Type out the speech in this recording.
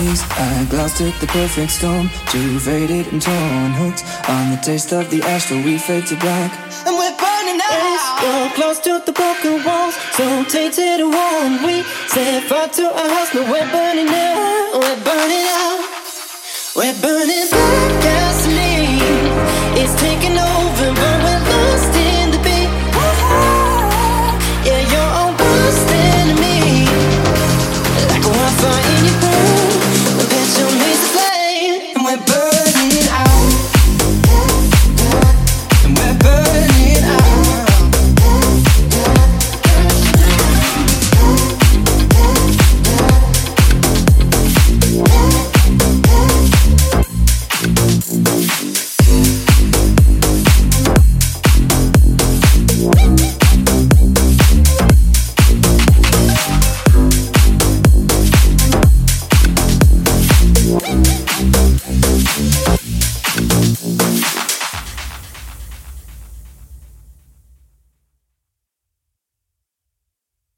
days I glanced at the perfect storm, too faded and torn, hooked on the taste of the ash till we fade to black. And we're burning out. Yes, you're close to the broken walls, so tainted and worn. We set fire to our house, now we're burning out. We're burning out. We're burning